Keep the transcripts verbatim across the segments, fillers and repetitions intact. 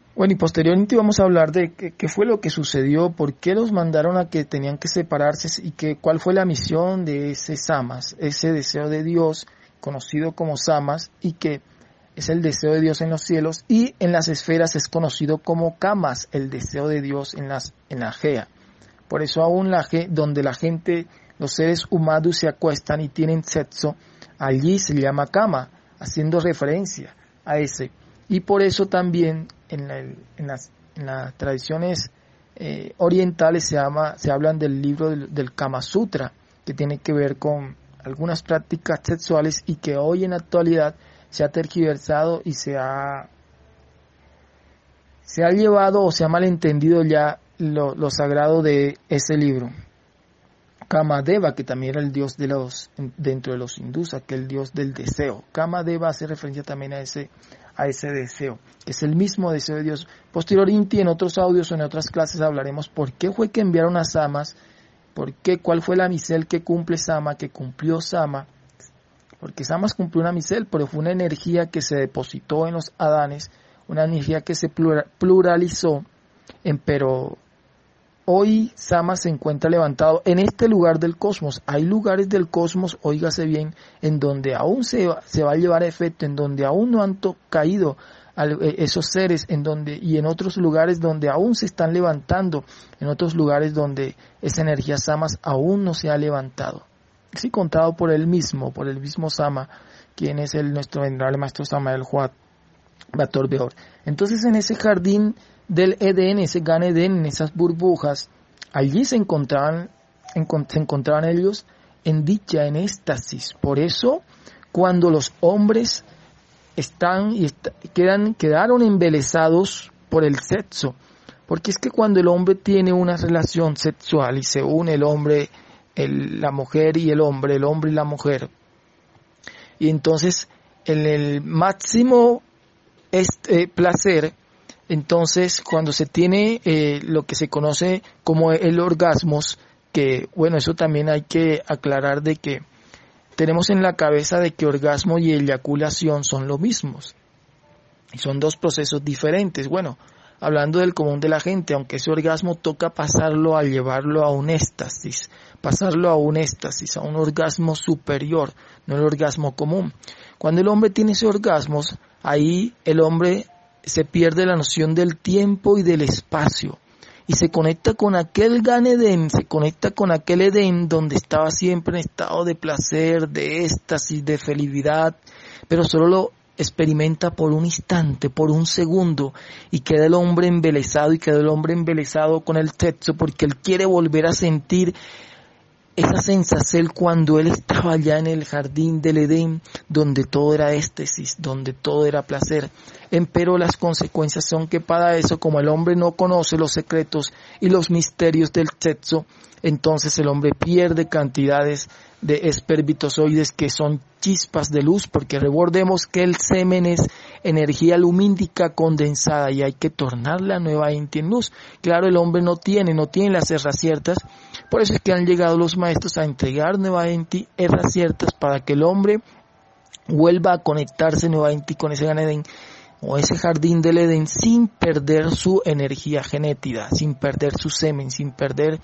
Bueno, y posteriormente vamos a hablar de qué, qué fue lo que sucedió, por qué los mandaron a que tenían que separarse y que, cuál fue la misión de ese Samas, ese deseo de Dios conocido como Samas y que es el deseo de Dios en los cielos y en las esferas es conocido como Kamas, el deseo de Dios en, las, en la Gea. Por eso aún la Ge, donde la gente, los seres humanos se acuestan y tienen sexo, allí se llama Kama, haciendo referencia a ese. Y por eso también en, la, en, las, en las tradiciones eh, orientales se, llama, se hablan del libro del, del Kama Sutra, que tiene que ver con algunas prácticas sexuales y que hoy en la actualidad se ha tergiversado y se ha, se ha llevado o se ha malentendido ya lo, lo sagrado de ese libro. Kamadeva, que también era el dios de los dentro de los hindús, aquel dios del deseo. Kamadeva hace referencia también a ese a ese deseo, que es el mismo deseo de Dios. Posteriormente, en otros audios o en otras clases hablaremos por qué fue que enviaron a Samas, por qué, cuál fue la misel que cumple Sama, que cumplió Sama, porque Samas cumplió una misel, pero fue una energía que se depositó en los Adanes, una energía que se pluralizó, en, pero hoy Samas se encuentra levantado en este lugar del cosmos. Hay lugares del cosmos, óigase bien, en donde aún se, se va a llevar a efecto, en donde aún no han to- caído al, esos seres, en donde y en otros lugares donde aún se están levantando, en otros lugares donde esa energía Samas aún no se ha levantado. Sí, contado por él mismo, por el mismo Sama, quien es el nuestro venerable maestro Samael Juat Bator Beor. Entonces en ese jardín del Edén, ese Gan Edén, en esas burbujas, allí se encontraban, se encontraban ellos en dicha, en éxtasis. Por eso, cuando los hombres están y est- quedan, quedaron embelesados por el sexo, porque es que cuando el hombre tiene una relación sexual y se une el hombre, el, la mujer y el hombre, el hombre y la mujer, y entonces en el máximo este, eh, placer, entonces cuando se tiene eh, lo que se conoce como el orgasmo, que bueno, eso también hay que aclarar de que tenemos en la cabeza de que orgasmo y eyaculación son lo mismos, y son dos procesos diferentes. Bueno, hablando del común de la gente, aunque ese orgasmo toca pasarlo a llevarlo a un éxtasis, pasarlo a un éxtasis, a un orgasmo superior, no el orgasmo común. Cuando el hombre tiene ese orgasmo, ahí el hombre se pierde la noción del tiempo y del espacio y se conecta con aquel Gan Edén, se conecta con aquel Edén donde estaba siempre en estado de placer, de éxtasis, de felicidad, pero solo lo experimenta por un instante, por un segundo, y queda el hombre embelesado y queda el hombre embelesado con el sexo porque él quiere volver a sentir esa sensación cuando él estaba allá en el jardín del Edén, donde todo era éxtasis, donde todo era placer. Empero las consecuencias son que para eso, como el hombre no conoce los secretos y los misterios del sexo, entonces el hombre pierde cantidades de espermatozoides que son chispas de luz, porque recordemos que el semen es energía lumínica condensada y hay que tornarla nuevamente en luz. Claro, el hombre no tiene, no tiene las herras ciertas, por eso es que han llegado los maestros a entregar nuevamente herras ciertas para que el hombre vuelva a conectarse nuevamente con ese Gan Edén o ese jardín del Edén sin perder su energía genética, sin perder su semen, sin perder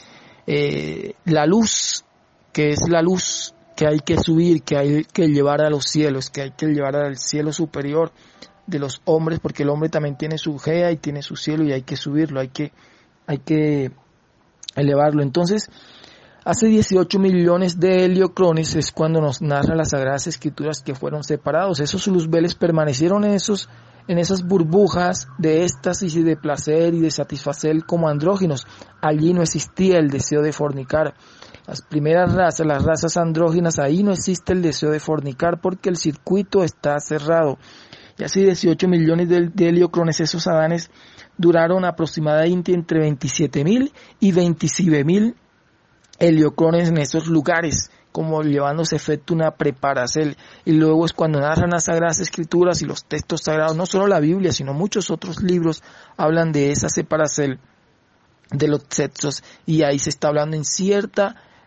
eh, la luz, que es la luz que hay que subir, que hay que llevar a los cielos, que hay que llevar al cielo superior de los hombres, porque el hombre también tiene su Gea y tiene su cielo y hay que subirlo, hay que, hay que elevarlo. Entonces, hace dieciocho millones de heliocrones es cuando nos narra las Sagradas Escrituras que fueron separados. Esos luzbeles permanecieron en esos, en esas burbujas de éxtasis y de placer y de satisfacer como andróginos. Allí no existía el deseo de fornicar. Las primeras razas, las razas andróginas, ahí no existe el deseo de fornicar porque el circuito está cerrado. Y así dieciocho millones de, de heliocrones, esos Adanes, duraron aproximadamente entre veintisiete mil y veintisiete mil heliocrones en esos lugares, como llevándose efecto una preparación. Y luego es cuando narran las Sagradas Escrituras y los textos sagrados, no solo la Biblia, sino muchos otros libros, hablan de esa separación de los sexos, y ahí se está hablando en cierta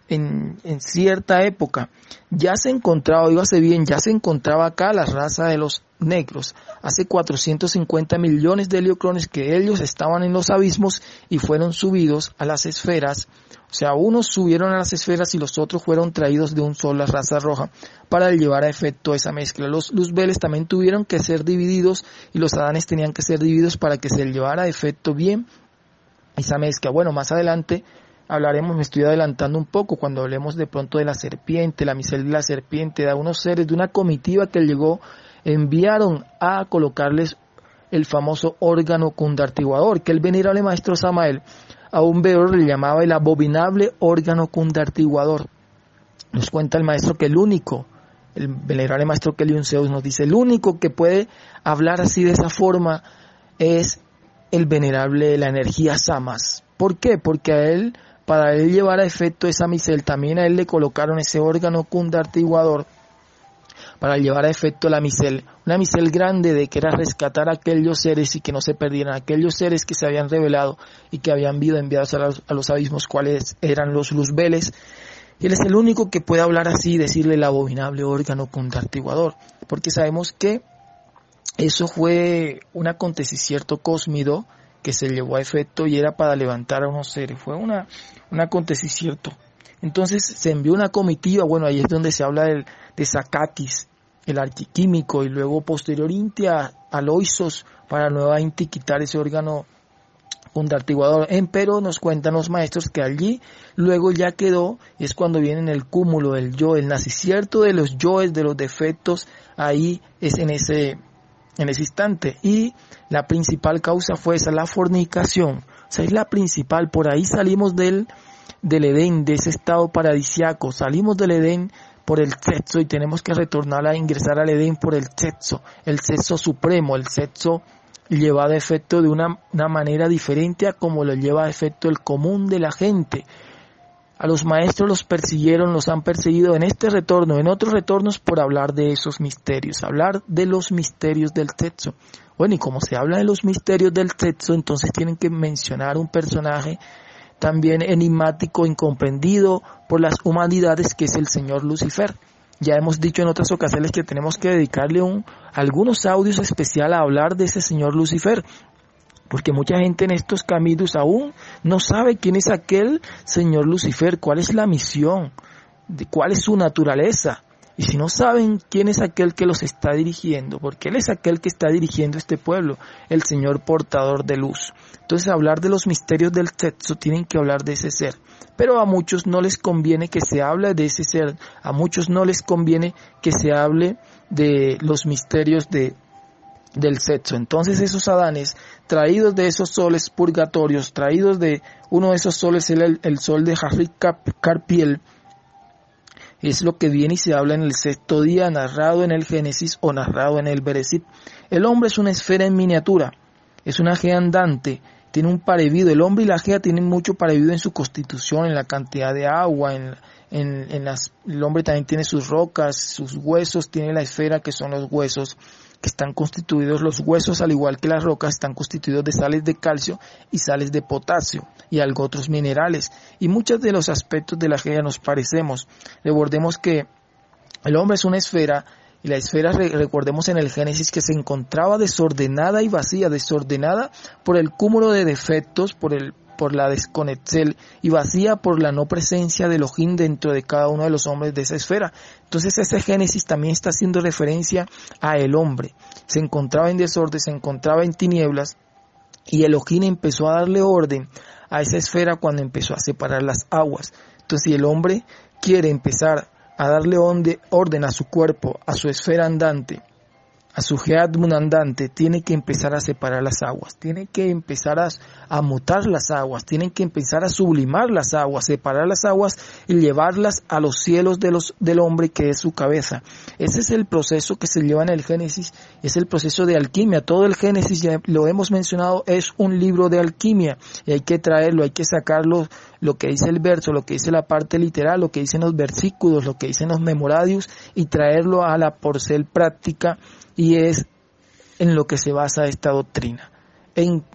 en, en cierta época ya se encontraba, oígase bien, ya se encontraba acá la raza de los negros, hace cuatrocientos cincuenta millones de heliocrones que ellos estaban en los abismos y fueron subidos a las esferas. O sea, unos subieron a las esferas y los otros fueron traídos de un sol, la raza roja, para llevar a efecto esa mezcla. Los luzbeles también tuvieron que ser divididos y los adanes tenían que ser divididos para que se llevara a efecto bien esa mezcla. Bueno, más adelante hablaremos, me estoy adelantando un poco, cuando hablemos de pronto de la serpiente, la misel de la serpiente, de unos seres, de una comitiva que llegó, enviaron a colocarles el famoso órgano cundartiguador, que el venerable maestro Samael a un veedor le llamaba el abominable órgano cundartiguador. Nos cuenta el maestro que el único, el venerable maestro Kelion Zeus nos dice, el único que puede hablar así de esa forma es el venerable, la energía Samas. ¿Por qué? Porque a él, para él llevar a efecto esa misel, también a él le colocaron ese órgano cundartiguador para llevar a efecto la misel, una misel grande de que era rescatar a aquellos seres y que no se perdieran, aquellos seres que se habían revelado y que habían sido enviados a los, a los abismos, cuales eran los luzbeles. Y él es el único que puede hablar así y decirle el abominable órgano cundartiguador, porque sabemos que eso fue un acontecimiento cósmico que se llevó a efecto y era para levantar a unos seres, fue una, un acontecimiento. Entonces se envió una comitiva, bueno, ahí es donde se habla del, de Sacatis, el arquiquímico, y luego posteriormente a Aloisos, para nuevamente quitar ese órgano cundartiguador. Pero nos cuentan los maestros que allí luego ya quedó, y es cuando viene el cúmulo del yo, el nacicierto de los yoes, de los defectos, ahí es en ese, en ese instante. Y la principal causa fue esa, la fornicación. O sea, es la principal, por ahí salimos del del Edén, de ese estado paradisiaco, salimos del Edén por el sexo y tenemos que retornar a ingresar al Edén por el sexo, el sexo supremo, el sexo llevado a efecto de una, una manera diferente a como lo lleva a efecto el común de la gente. A los maestros los persiguieron, los han perseguido en este retorno, en otros retornos, por hablar de esos misterios, hablar de los misterios del sexo. Bueno, y como se habla de los misterios del sexo, entonces tienen que mencionar un personaje también enigmático, incomprendido por las humanidades, que es el señor Lucifer. Ya hemos dicho en otras ocasiones que tenemos que dedicarle un, algunos audios especiales a hablar de ese señor Lucifer, porque mucha gente en estos caminos aún no sabe quién es aquel señor Lucifer, cuál es la misión, de cuál es su naturaleza. Y si no saben quién es aquel que los está dirigiendo, porque él es aquel que está dirigiendo este pueblo, el Señor portador de luz. Entonces, hablar de los misterios del sexo, tienen que hablar de ese ser. Pero a muchos no les conviene que se hable de ese ser, a muchos no les conviene que se hable de los misterios de, del sexo. Entonces, esos adanes, traídos de esos soles purgatorios, traídos de uno de esos soles, el, el sol de Harry Carpiel, es lo que viene y se habla en el sexto día, narrado en el Génesis o narrado en el Bereshit. El hombre es una esfera en miniatura, es una gea andante, tiene un parevido. El hombre y la gea tienen mucho parevido en su constitución, en la cantidad de agua, en, en, en las, el hombre también tiene sus rocas, sus huesos, tiene la esfera que son los huesos, que están constituidos, los huesos al igual que las rocas están constituidos de sales de calcio y sales de potasio y algo otros minerales, y muchos de los aspectos de la gea nos parecemos. Recordemos que el hombre es una esfera, y la esfera, recordemos en el Génesis, que se encontraba desordenada y vacía, desordenada por el cúmulo de defectos, por el por la desconexión, y vacía por la no presencia de Elohim dentro de cada uno de los hombres de esa esfera. Entonces ese Génesis también está haciendo referencia a el hombre. Se encontraba en desorden, se encontraba en tinieblas, y Elohim empezó a darle orden a esa esfera cuando empezó a separar las aguas. Entonces, si el hombre quiere empezar a darle orden a su cuerpo, a su esfera andante, a su Geatmun andante, tiene que empezar a separar las aguas, tiene que empezar a, a mutar las aguas, tienen que empezar a sublimar las aguas, separar las aguas y llevarlas a los cielos de los, del hombre, que es su cabeza. Ese es el proceso que se lleva en el Génesis, es el proceso de alquimia. Todo el Génesis, ya lo hemos mencionado, es un libro de alquimia, y hay que traerlo, hay que sacarlo, lo que dice el verso, lo que dice la parte literal, lo que dicen los versículos, lo que dicen los memoradios, y traerlo a la porcel práctica. Y es en lo que se basa esta doctrina, en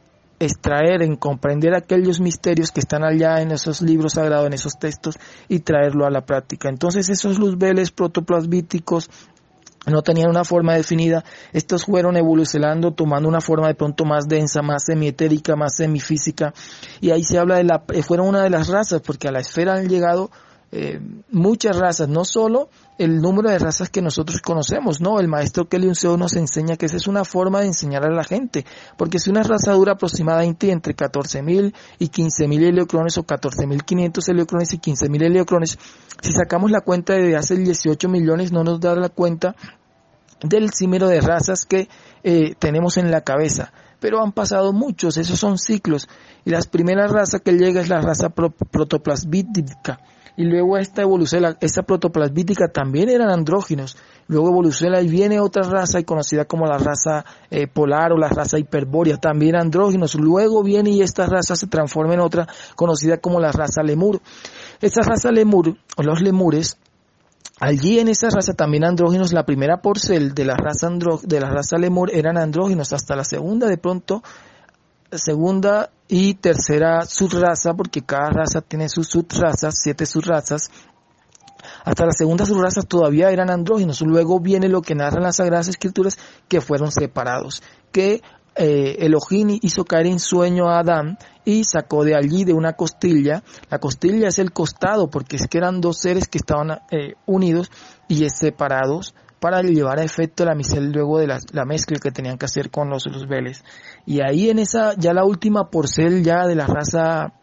extraer, en comprender aquellos misterios que están allá en esos libros sagrados, en esos textos, y traerlo a la práctica. Entonces esos luzbeles protoplasmíticos no tenían una forma definida, estos fueron evolucionando, tomando una forma de pronto más densa, más semietérica, más semifísica, y ahí se habla de la, fueron una de las razas, porque a la esfera han llegado eh, muchas razas, no solo el número de razas que nosotros conocemos, no, el maestro Kelly Seo nos enseña que esa es una forma de enseñar a la gente, porque si una raza dura aproximadamente entre catorce mil y quince mil heliocrones, o catorce mil quinientos heliocrones y quince mil heliocrones, si sacamos la cuenta de hace dieciocho millones, no nos da la cuenta del símero de razas que eh, tenemos en la cabeza, pero han pasado muchos, esos son ciclos, y la primera raza que llega es la raza pro, protoplasmítica, y luego esta evoluciona, esta protoplasmítica también eran andróginos, luego evoluciona y viene otra raza y conocida como la raza eh, polar o la raza hiperbórea, también andróginos, luego viene y esta raza se transforma en otra conocida como la raza lemur. Esta raza lemur, o los lemures, allí en esa raza también andróginos, la primera porcel de la raza andro, de la raza lemur eran andróginos, hasta la segunda de pronto, segunda y tercera subraza, porque cada raza tiene sus subrazas, siete subrazas, hasta la segunda subraza todavía eran andróginos, luego viene lo que narran las Sagradas Escrituras, que fueron separados, que eh, Elohim hizo caer en sueño a Adán y sacó de allí de una costilla, la costilla es el costado, porque es que eran dos seres que estaban eh, unidos y separados, para llevar a efecto la micel luego de la, la mezcla que tenían que hacer con los luzbeles. Y ahí en esa, ya la última porcel ya de la raza,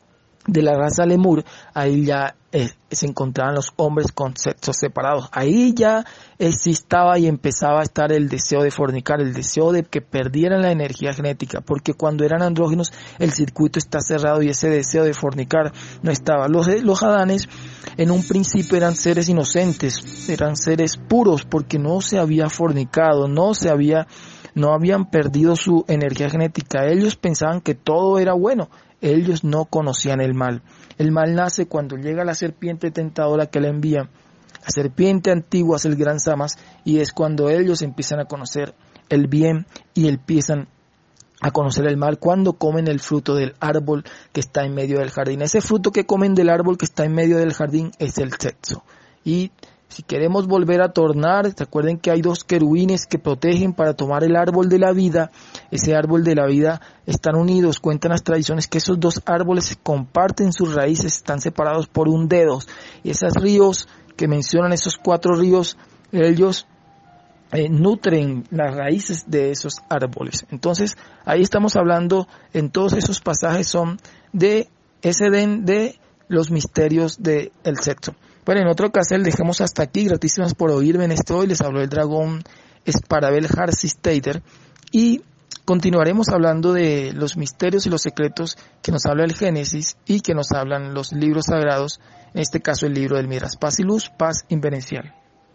de la raza lemur, ahí ya eh, se encontraban los hombres con sexos separados. Ahí ya existaba y empezaba a estar el deseo de fornicar, el deseo de que perdieran la energía genética, porque cuando eran andróginos el circuito está cerrado y ese deseo de fornicar no estaba. Los, los Adanes en un principio eran seres inocentes, eran seres puros, porque no se había fornicado, no se había, no habían perdido su energía genética. Ellos pensaban que todo era bueno. Ellos no conocían el mal. El mal nace cuando llega la serpiente tentadora que le envía. La serpiente antigua es el gran Samas, y es cuando ellos empiezan a conocer el bien y empiezan a conocer el mal, cuando comen el fruto del árbol que está en medio del jardín. Ese fruto que comen del árbol que está en medio del jardín es el sexo. Y si queremos volver a tornar, recuerden que hay dos querubines que protegen para tomar el árbol de la vida. Ese árbol de la vida están unidos, cuentan las tradiciones que esos dos árboles comparten sus raíces, están separados por un dedo. Y esos ríos que mencionan, esos cuatro ríos, ellos eh, nutren las raíces de esos árboles. Entonces, ahí estamos hablando, en todos esos pasajes son de ese den de los misterios del sexo. Bueno, en otra ocasión dejemos hasta aquí. Gratísimas por oírme en esto. Hoy les habló el dragón Esparabel Harsistater, y continuaremos hablando de los misterios y los secretos que nos habla el Génesis y que nos hablan los libros sagrados, en este caso el libro del Midrash. Paz y luz, paz inverencial.